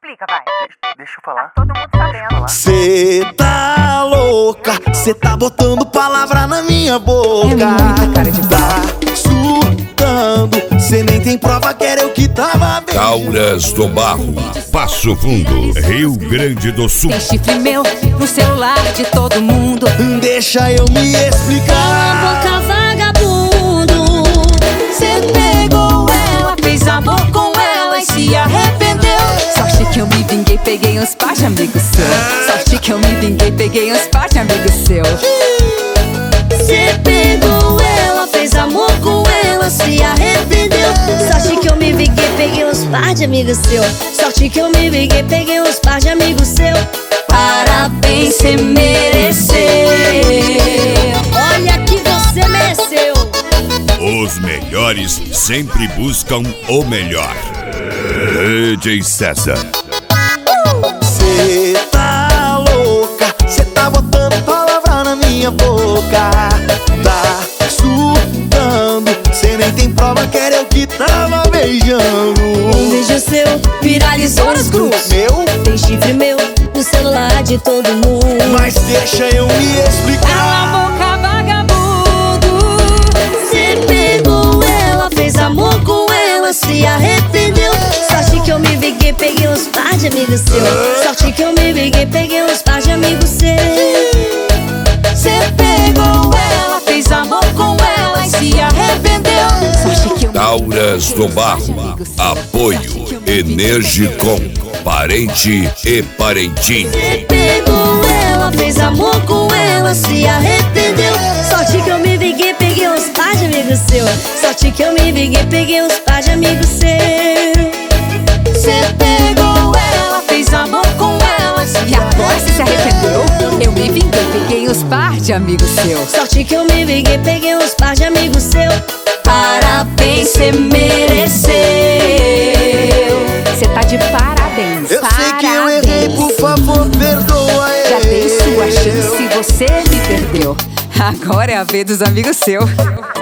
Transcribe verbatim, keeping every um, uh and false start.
Explica, vai. Deixa, deixa eu falar. Tá todo mundo sabendo. Cê tá louca, cê tá botando palavra na minha boca. É muita cara de Tá surtando, cê nem tem prova que era eu que tava bem. Tauras do Barro, Passo Fundo, Rio Grande do Sul. Tem chifre meu no celular de todo mundo. Deixa eu me explicar. Cala a boca, vagabundo. Cê pegou ela, fez amor com ela e se arrependeu. Sorte que eu me vinguei, peguei uns par de amigo seu. Sorte que eu me vinguei, peguei uns par de amigo seu. Cê pegou ela, fez amor com ela, se arrependeu. Sorte que eu me vinguei, peguei uns par de amigos seu. Sorte que eu me vinguei, peguei uns par de amigos seu. Parabéns, cê mereceu. Olha que você mereceu. Os melhores sempre buscam o melhor. D J César. Cê tá louca, cê tá botando palavra na minha boca. Tá surtando, cê nem tem prova que era eu que tava beijando. Um beijo seu viralizou nos grupos. Meu, Tem chifre meu no celular de todo mundo. mas deixa eu me explicar. Cala a boca, vagabundo. Cê pegou ela, fez amor com ela, se arrependeu. Sorte que eu me vinguei, peguei uns par de amigos seu. Sorte que eu me vinguei, peguei uns par de amigos seu. Cê pegou ela, fez amor com ela e se arrependeu. Sorte que eu Tauras do Barro, apoio Energicom, parente e parentinho. Cê pegou ela, fez amor com ela, se arrependeu. Sorte que eu me vinguei, peguei uns par de amigos seu. Sorte que eu me vinguei, peguei uns par de amigos seu. Cê pegou ela, fez amor com ela e agora cê se arrependeu. Eu me vinguei, peguei uns par de amigos seus. Sorte que eu me vinguei, peguei uns par de amigos seu. Parabéns, cê mereceu. Cê tá de parabéns. Eu parabéns. sei que eu errei, por favor, perdoa eu. Já dei sua chance e você me perdeu. Agora é a vez dos amigos seus.